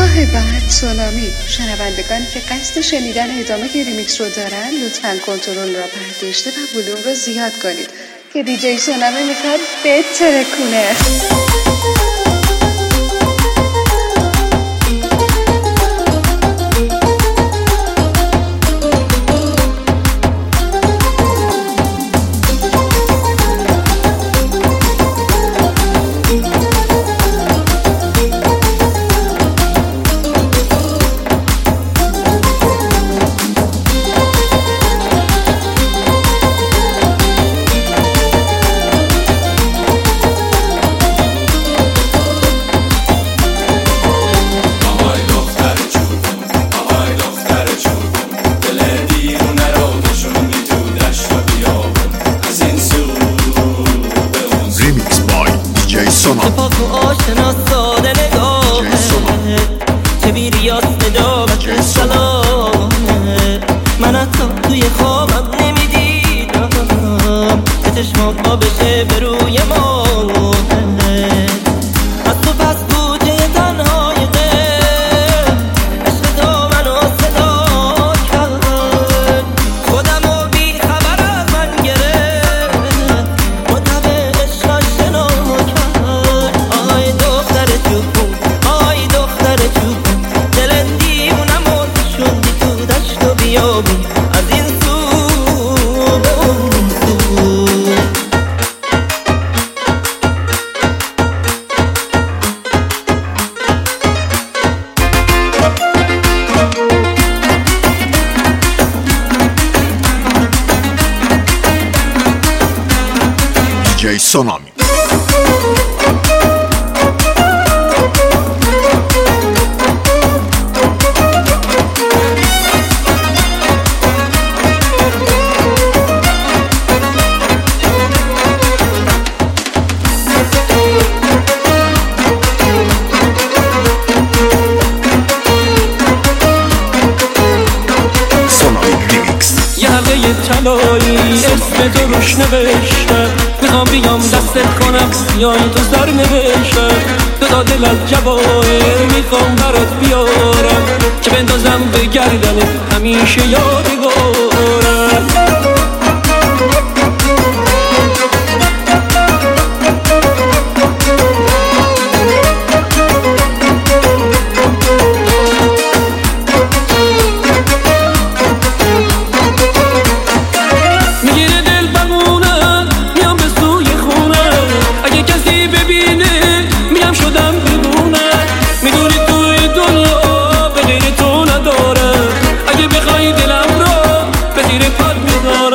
ماه بعد سونامی. شنوندگانی که قصد شنیدن ادامه ریمیکس رو دارن لطفاً کنترل را برداشته و ولوم رو زیاد کنید که دیجی سونامی میخواد بترکونه. پاک و آشنا ساده نگاهه چه بیریاس نجابت سلامه. من حتی توی خوابم نمیدیدم که چشمام با بشه به روی ماه. از تو پس بوجه تنهای دل عشق تو منو صدا کرد. خودم رو بی خبر از من گرفت مطب عشق آشنا کرد. آی دختر چوبون آی دختر چوبون دل دیوونم و شوندی تو دشت و بیابون از این سو به اون سو. دیجی سونامی. یه طلایی اسم تو روش نوشته میخوام بیام دستت کنم سیای تو سر نوشته. دو دل از جواهر میخوام برات بیارم که بندازم به گردنت همیشه یادگارم. دلم را به زیر پات میذارم.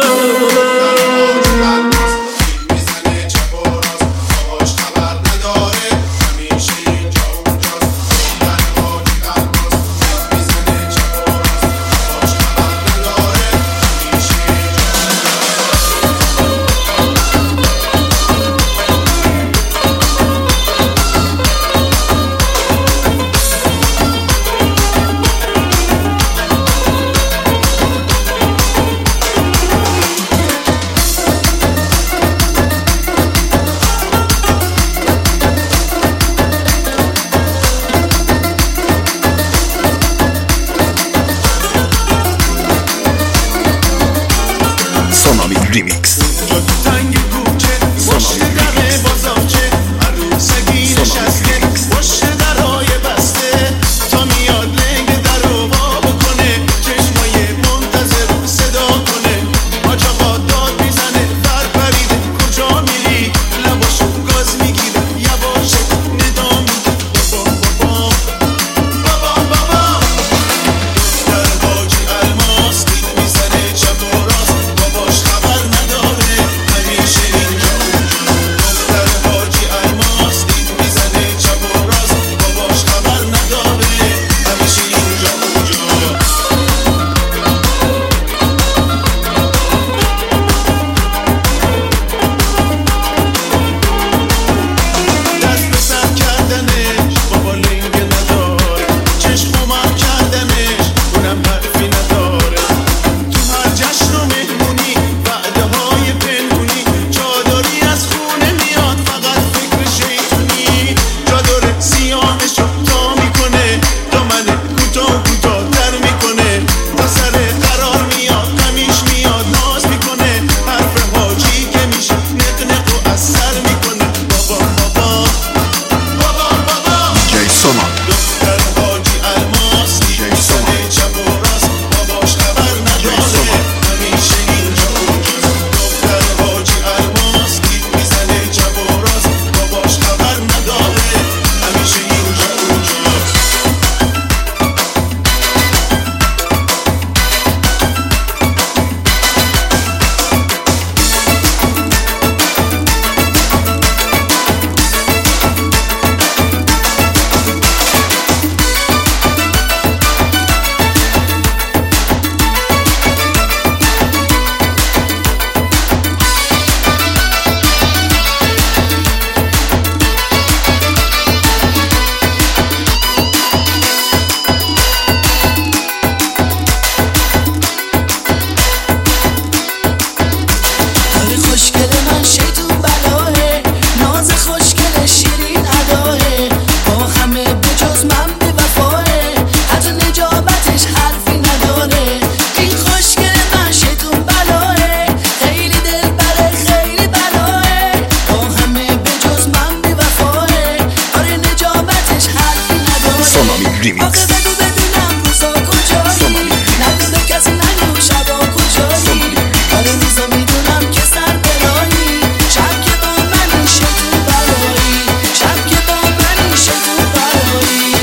ریمیکس. آخه بگو بدونم روزا کجایی، نگو به کسی نگو شبا کجایی. آره روزا میدونم که سر برایی، شب که با منی شکو برایی، شب که با منی شکو برایی.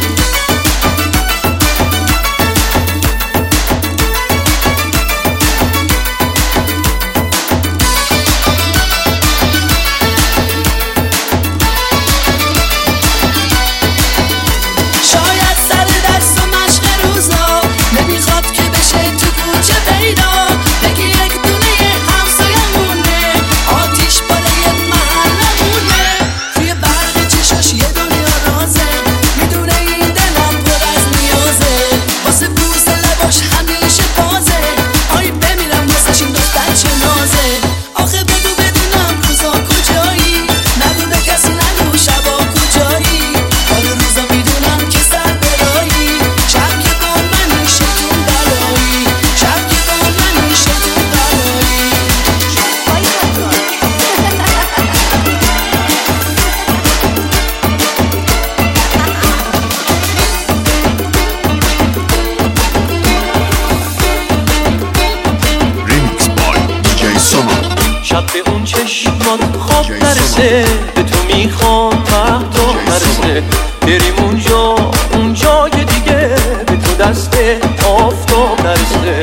شاید سر درس و مشق روزا نمیخواد که بشه تو کوچه پیدا، بگی یک دونه همسایه‌مونه، آتیش بالای محلمونه. توی برق چشاش یه دنیا رازه، میدونه این دلم پر از نیازه، واسه بوس لباش همیشه بازه. آی بمیرم واسش این دختر چه نازه. آخه بگو بدونم روزا کجایی، نگو به کسی نگو شبا کجایی. آره روزا میدونم که سر برایی، شب که با منی شکون برایی، شب که با منی شکون برایی. ریمیکس بای دیجی سونا. شب به اون چشمات خواب نرسه، به تو میخوام مهتاب نرسه، بریم اونجا که دیگه به تو دست آفتاب نرسه.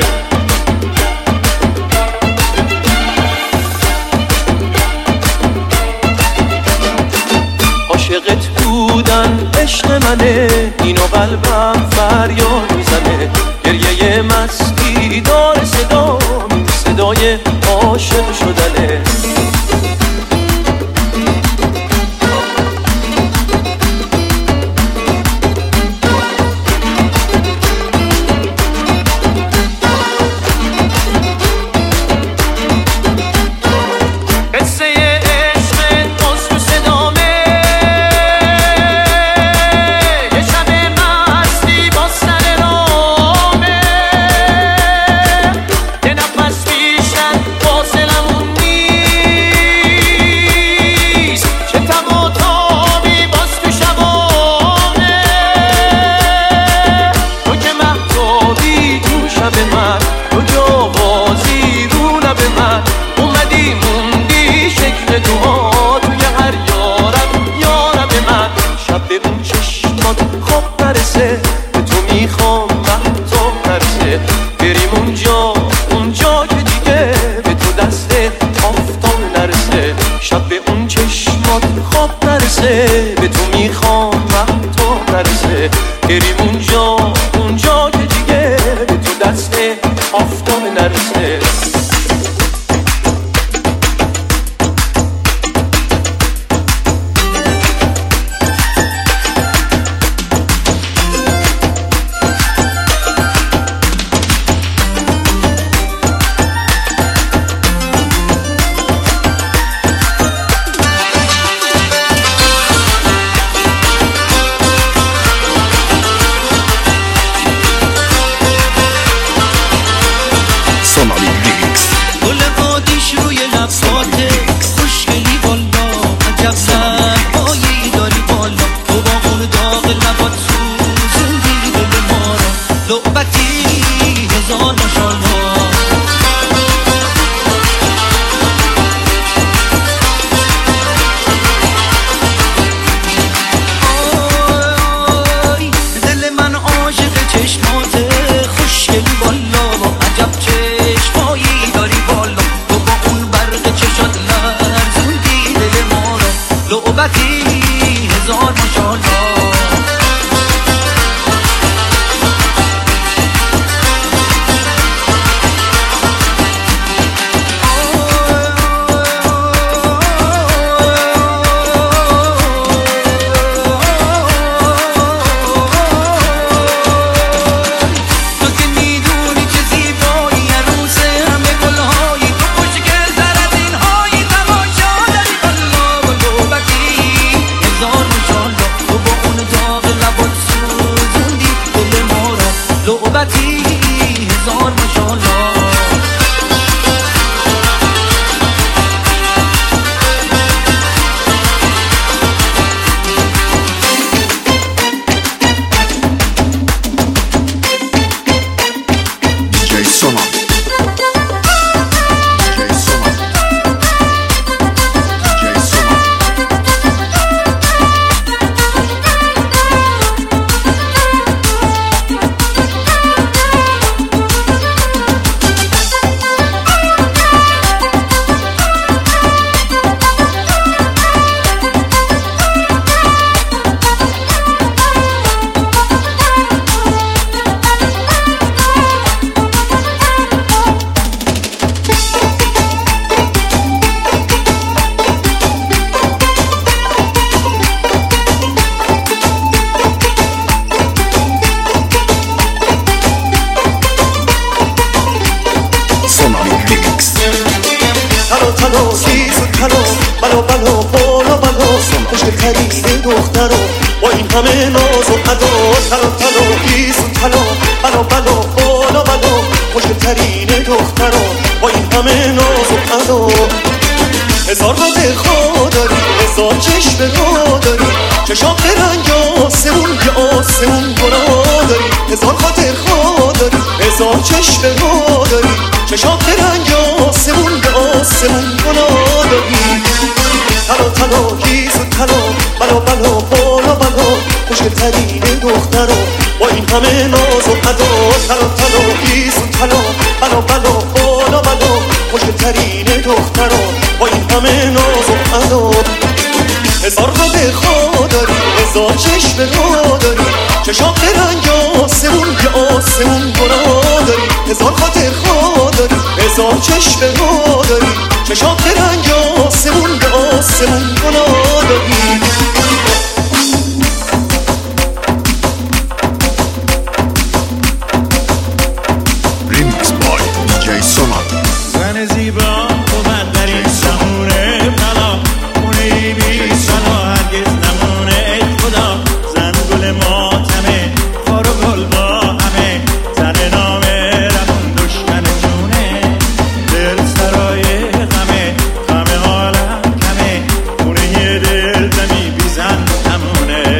عاشقت بودن عشق منه، اینو قلبم فریاد میزنه، گریه مستی داره صدا، صدای عاشق شدنه. قصه عشق باز تو صدامه، یه شب مستی با سر رامه، یه نفس بیشتر فاصلمون نیست، چه تب و تابی باز تو شبامه. تو که مهتابی تو شب من، تو جوازی رو لب من، اومدی موندی شکل دوها توی هر یارب من. شب به اون چشمات خواب نرسه، به تو میخوام مهتاب نرسه، بریم اونجا که دیگه به تو دست آفتاب نرسه. شب به اون چشمات خواب نرسه، به تو میخوام مهتاب نرسه، بریم اونجا که دیگه به تو دست آفتاب نرسه. همه ناز و ادا تلا تلا خیز و طلا بلا بلا بالا بلا خوشگل‌ترین دخترا با این همه ناز و ادا هزار با دلخوا داری هزار چشم را داری چشام رنگ آسمون یه آسمون گناه داری هزار خاطر خوا داری هزار چشم را داری چشام رنگ آسمون یه آسمون گناه داری تلا تلا خیز و طلا بلا بلا بالا بلا خوشگل‌ترین دخترا با این همه ناز و ادا تلا تلا خیز و طلا بلا بلا بالا بلا خوشگل‌ترین دخترا با این همه ناز و ادا هزار قد خوا داری هزار چشم را داری چشام رنگ آسمون یه آسمون گناه داری هزار خاطر خوا داری هزار چشم را داری چشام رنگ آسمون یه آسمون گناه داری Remix by DJ Sonar. زن زیبا بود در این زمونه بلا خونه بی سلا هرگز نمونه ای خدا زن گل ماتمه خار و گل با همه زن نامه رمون دشمن جونه دل سرای غمه غم عالم کمه خونه دل زمی بی زن نمونه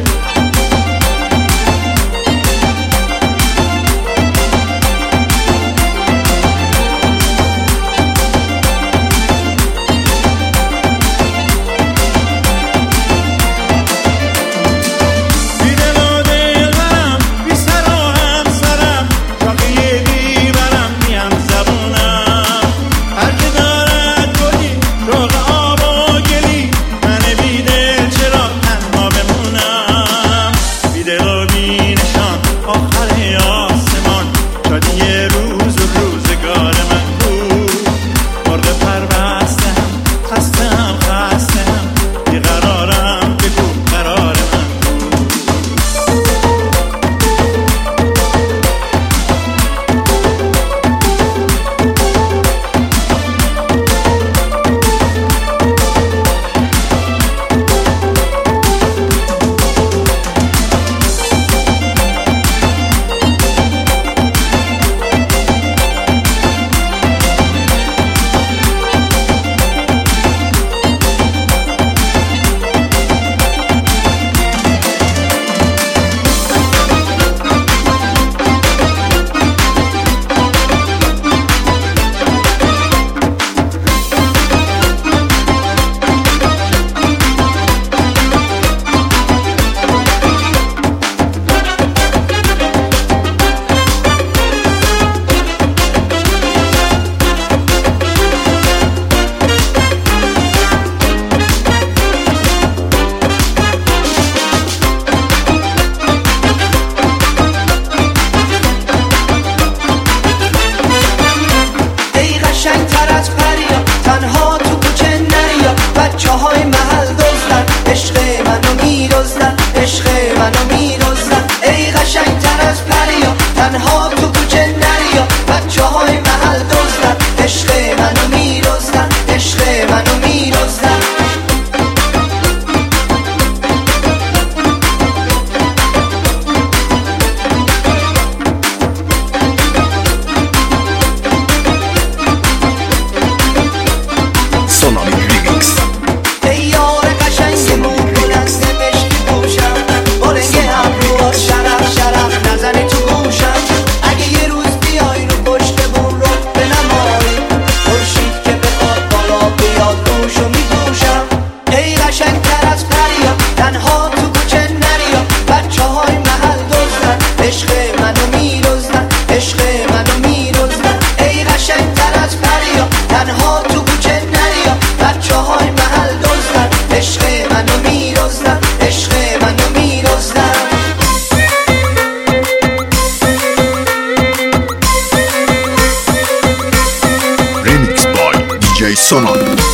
Sonar.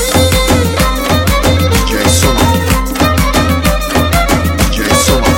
DJ Sonar. DJ Sonar.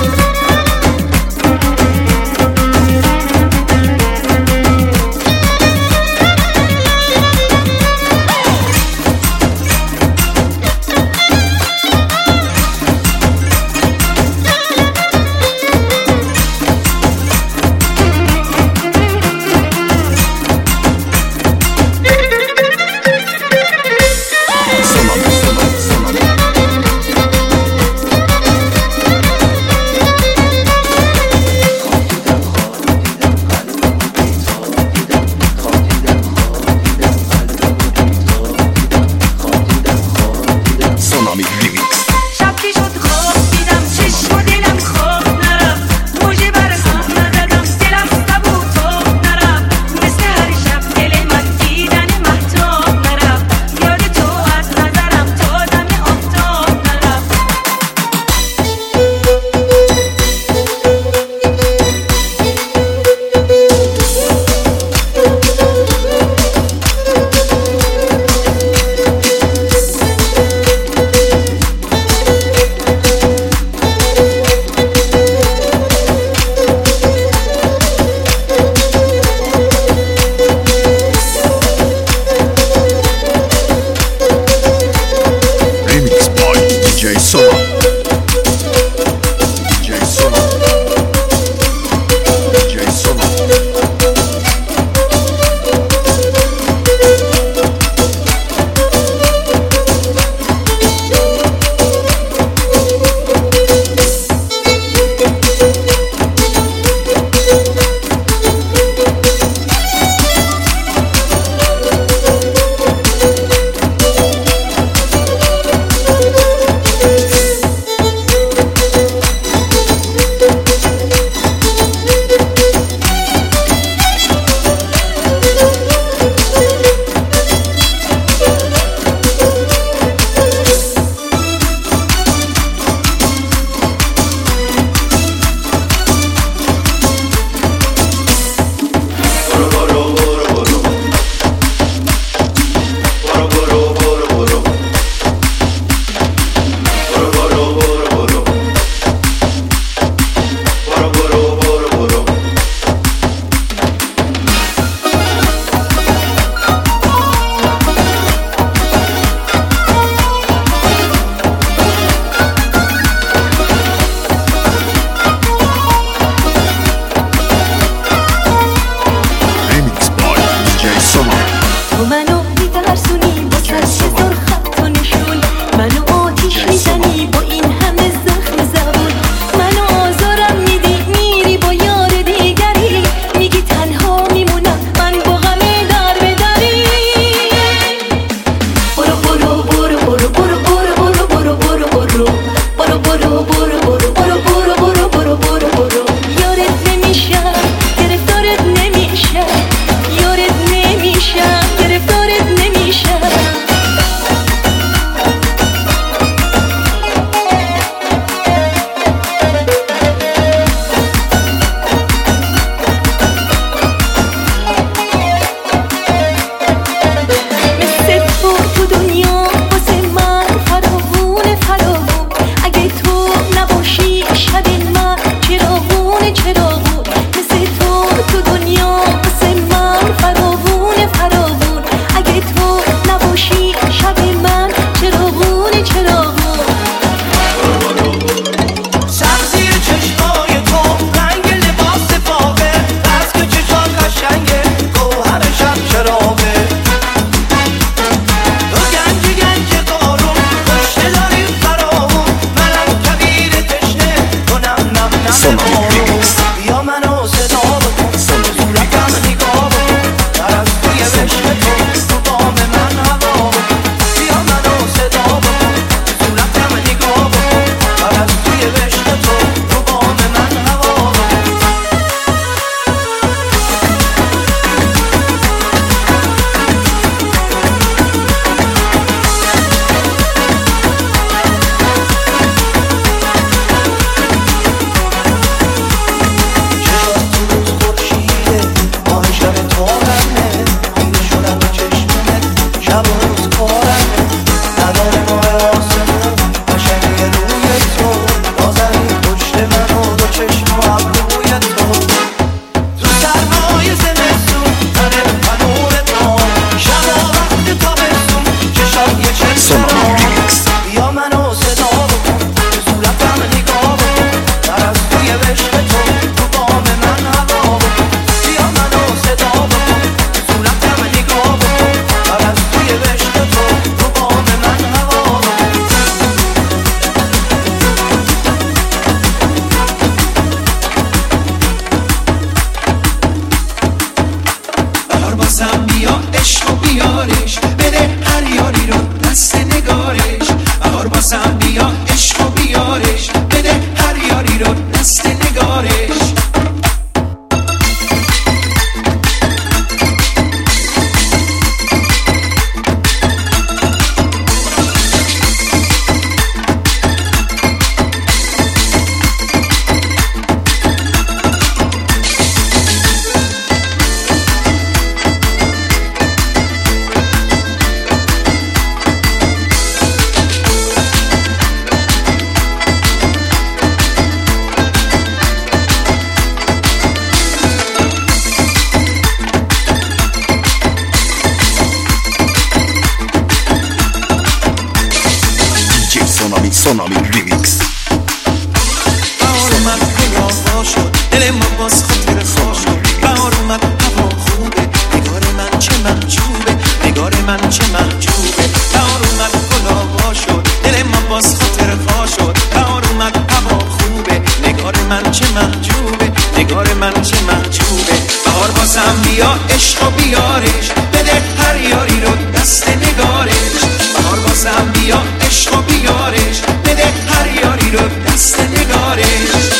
نگار من چه محجوبه. بهار بازم بیا عشق و بیارش، بده هر یاری رو دست نگارش. بهار بازم بیا عشق و بیارش، بده هر یاری رو دست نگارش.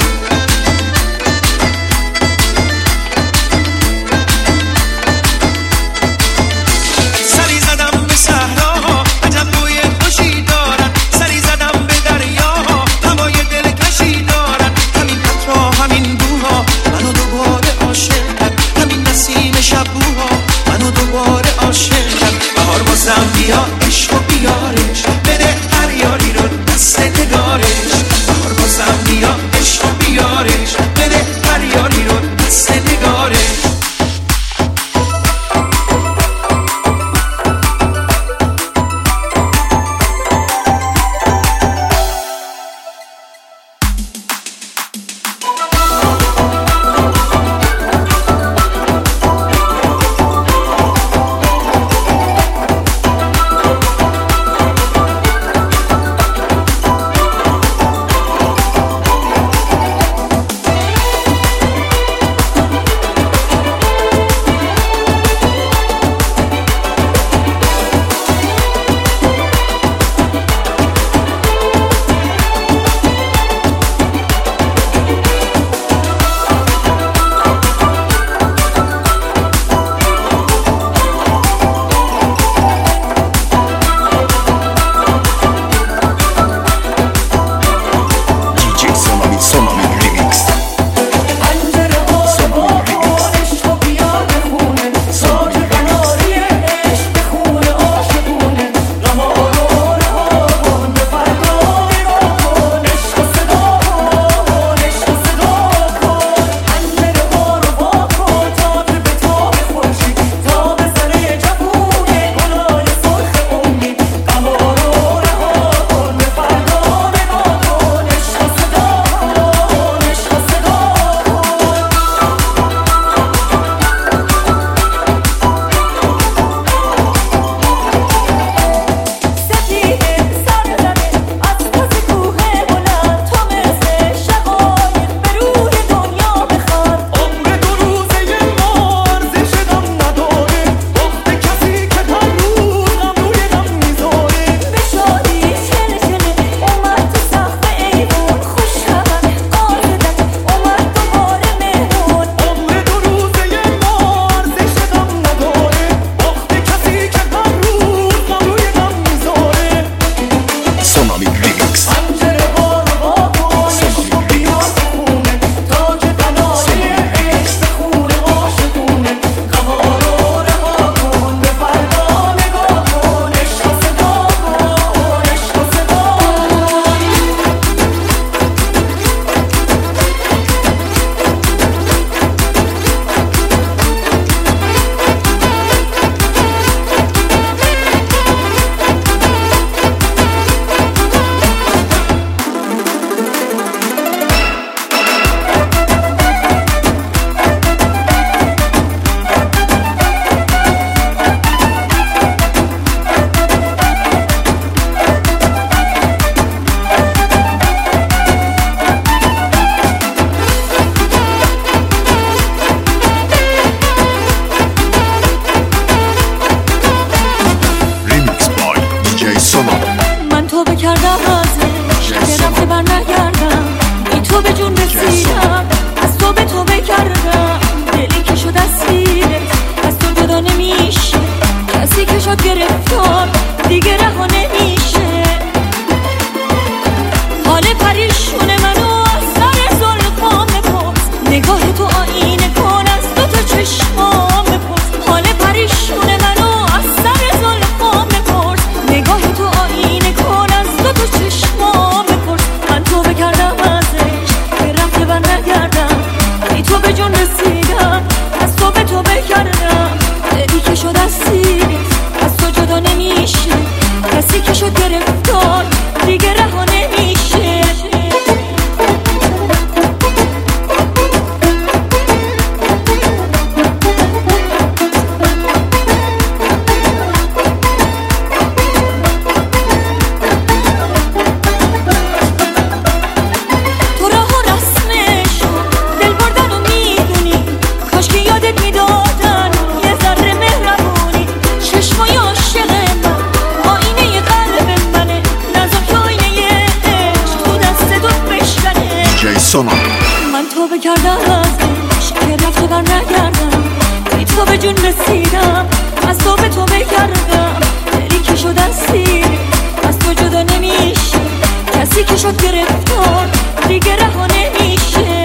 سری زدم به صحراها عجب بوی خوشی دارن، سری زدم به دریاها هوای دلکشی دارن. همین قطرها همین بوها منو دوباره عاشق کرد، همین نسیم شبوها منو دوباره عاشق کرد. بهار بازم بیا عشق و بیارش، بده هر یاری رو دست نگارش. بگردم که رفته بر نگردم بی تو به جون رسیدم از تو به تو بگردم دلی که شد اسیر از تو جدا نمیشه کسی که شد گرفتار دیگه رها نمیشه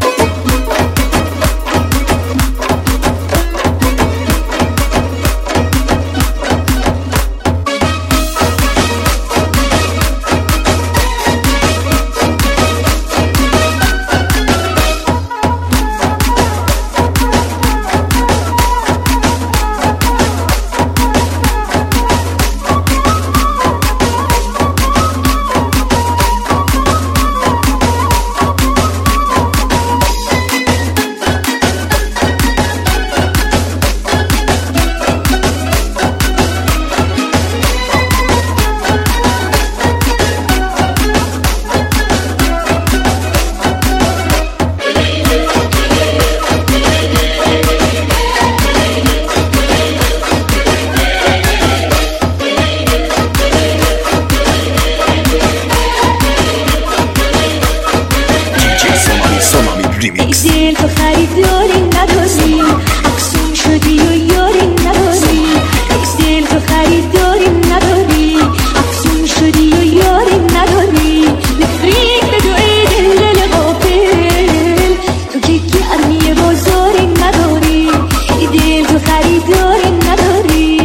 دل تو خریداری نداری افسون شدی و یاری نداری دل تو خریداری نداری افسون شدی و یاری نداری نفرین به دوی دل غافل تو که گرمی بازاری نداری دل تو خریداری نداری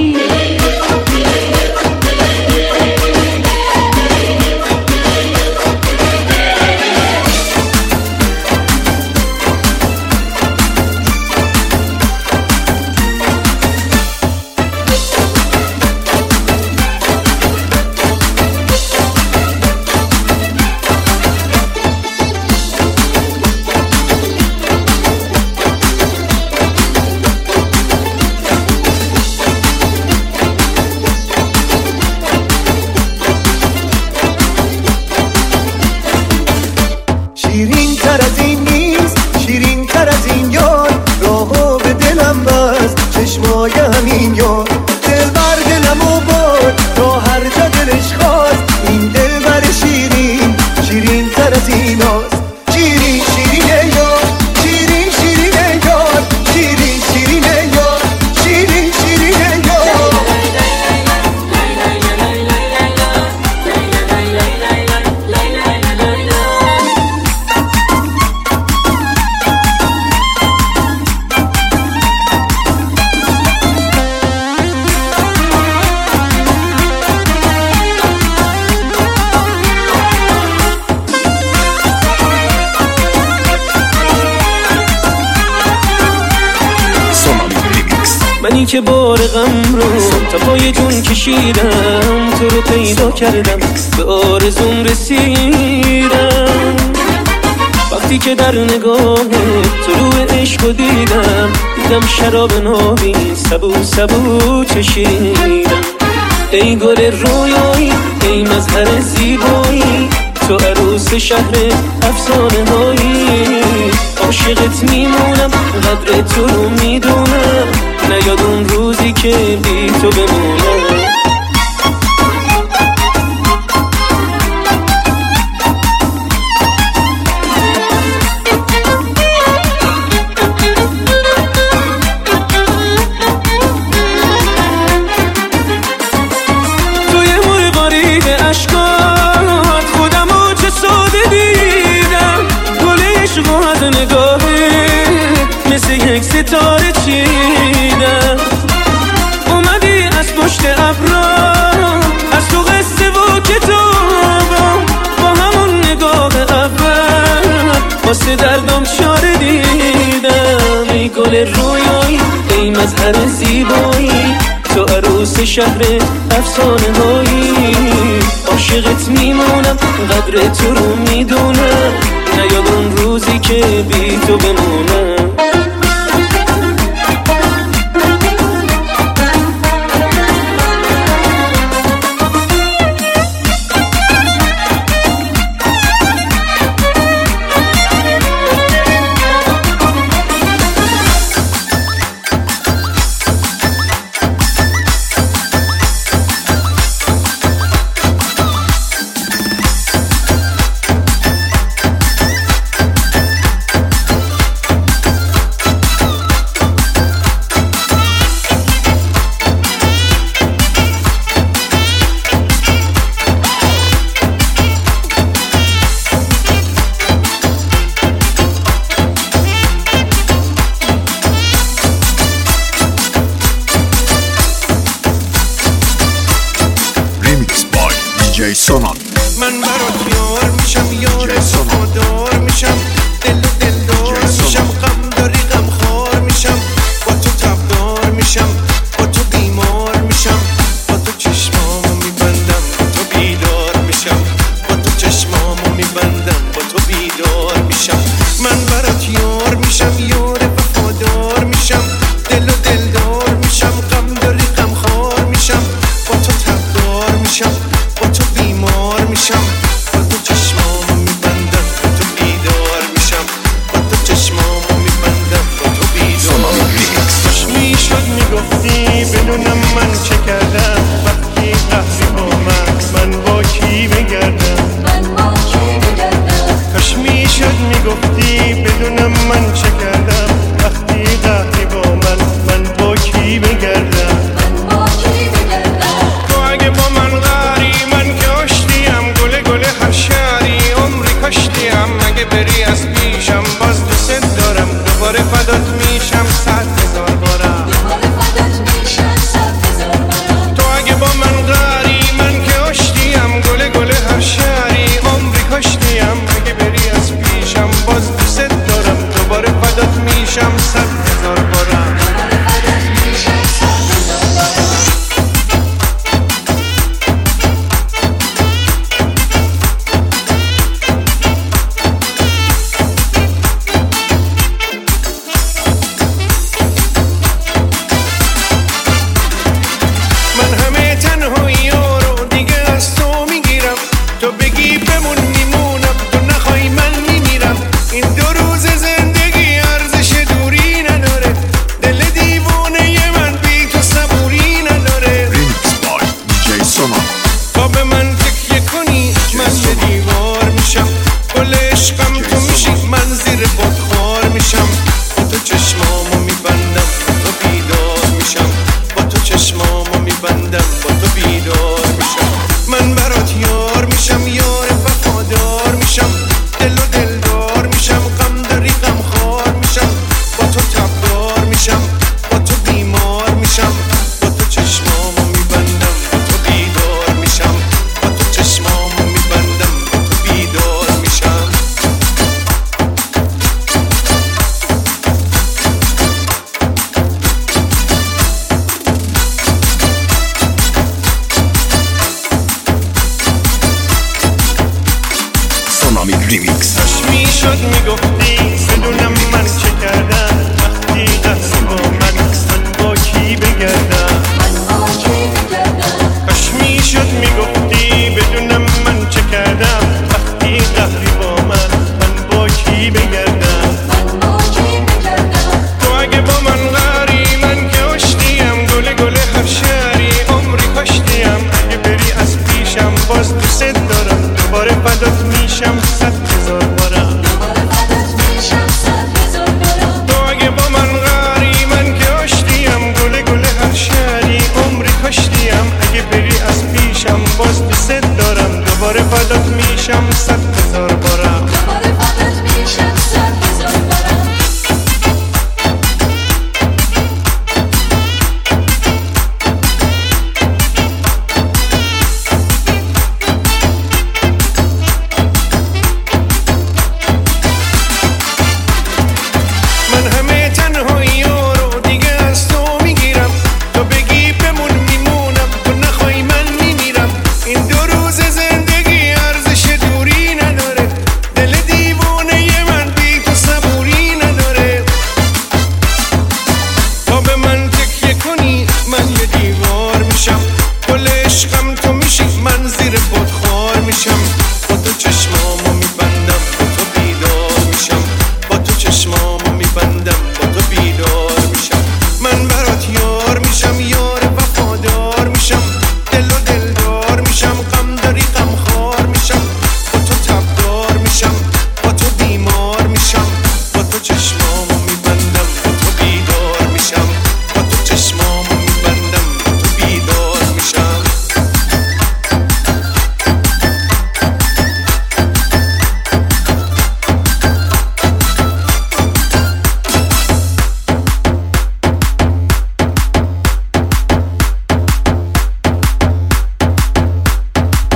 شیرین تر از این نیست شیرین تر از این یار راهو به دلم بست چشمای همین یار دل بر دلمو برد تا هر جا دلش خواست این دل بر شیرین شیرین تر از این هاست شیرین شیرین یار شیرین شیرین یار شیرین شیرین یار شیرین شیرین یار منی که بار غم رو تا پای جون کشیدم تو رو پیدا کردم به آرزوم رسیدم وقتی که در نگاه طلوع عشق رو دیدم شراب نابی سبو سبو چشیدم ای گل رویایی ای مظهر زیبایی تو عروس شهر افسانه هایی عاشقت میمونم قدر تو رو میدونم نیاد اون روزی که بی تو بمونم توی مرغاری اشکات خودم رو چه ساده دیدم گل عشق از نگاهه مثل یک ستاره چیدم اومدی از پشت ابرا از تو قصه و کتابم با همون نگاه اول واسه دردم چاره دیدم ای گل رویایی ای مظهر زیبایی تو عروس شهر افسانه هایی عاشقت میمونم قدر تو رو میدونم نیاد اون روزی که بی تو بمونم دوباره فدات میشم 100,000 بارم تو اگه با من قری من که آشتیم گله گله هر شهری عمری کاشتیم اگه بری از پیشم باز دوست دارم دوباره فدات میشم 100,000 بارم عشقم تو میشی من زیر بادخوار میشم تو چشمات